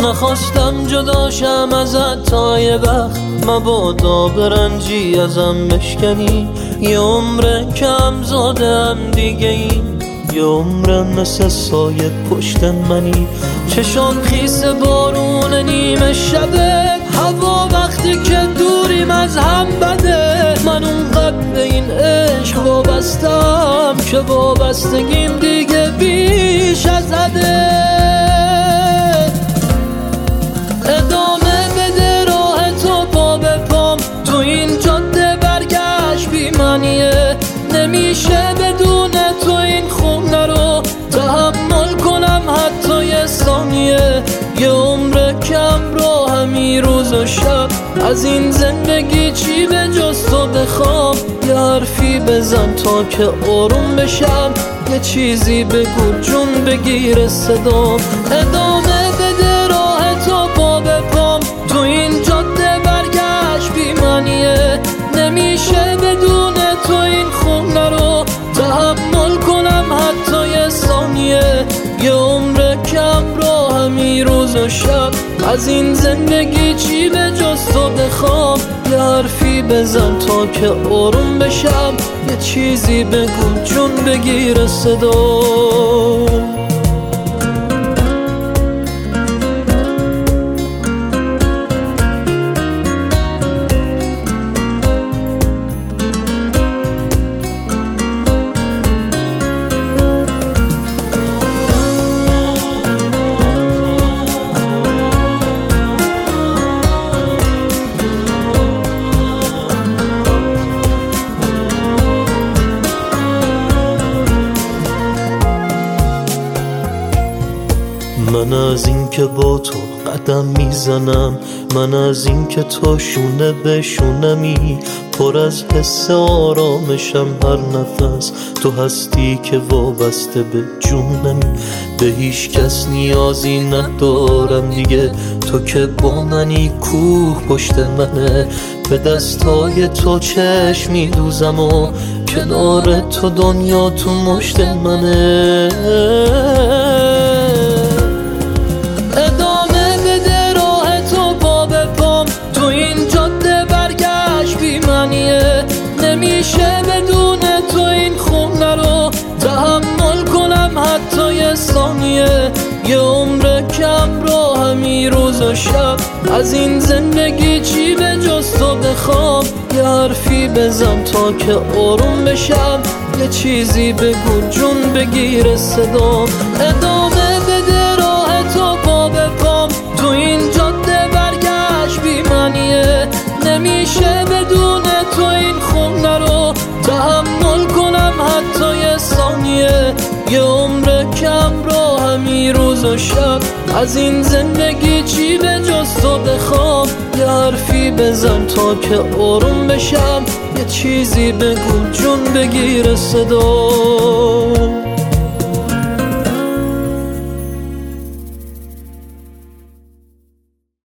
نخواستم جداشم ازت تا یه وقت، مبادا برنجی ازم بشکنی. یه عمره کم زادم دیگه این، یه عمره مثل سایه پشت منی. چشام خیس بارون نیمه شبه، هوا وقتی که دوریم از هم بده. من اونقدر به این عشق وابستم که وابستگیم دیگه بیش از حده. ادامه بده راه تو پا به پام، تو این جاده برگشت بی معنیه. نمیشه بدون تو این خونه رو تحمل کنم حتی یه ثانیه. یه عمر کم رو همین روز و شب، از این زندگی چی به جز تو بخوام. یه حرفی بزن تا که آروم بشم، یه چیزی بگو جون بگیر صدام. ادامه بده راه تو پا به پام، تو این جاده برگشت بی معنیه. نمیشه بدون تو این خونه رو تحمل کنم حتی یه ثانیه. یه عمر کم رو همین روز و شب، از این زندگی چی به جز تو بخوام. یه حرفی بزن تا که آروم بشم، یه چیزی بگو جون بگیر صدا. من از این که با تو قدم میزنم، من از این که تو شونه به شونمی، پر از حس آرامشم هر نفس. تو هستی که وابسته به جونمی، به هیچ کس نیازی ندارم دیگه. تو که با منی کوه پشت منه، به دستای تو چشم میدوزم و کنار تو دنیا تو مشت منه. ادامه بده راه تو پا به پام، تو این جاده برگشت بی معنیه. نمیشه بدون تو این خونه رو تحمل کنم حتی یه ثانیه. یه عمر کم رو همین روز و شب، از این زندگی چی به جز تو بخوام. یه حرفی بزن تا که آروم بشم، یه چیزی بگو جون بگیر صدام. ادامه بده راه تو پا به پام، تو این جاده برگشت بی معنیه. نمیشه بدون تو این خونه رو تحمل کنم حتی یه ثانیه. یه عمر کم رو همین روز و شب، از این زندگی چی به جز تو بخوام. یه حرفی بزن تا که آروم بشم، یه چیزی بگو جون بگیر صدا.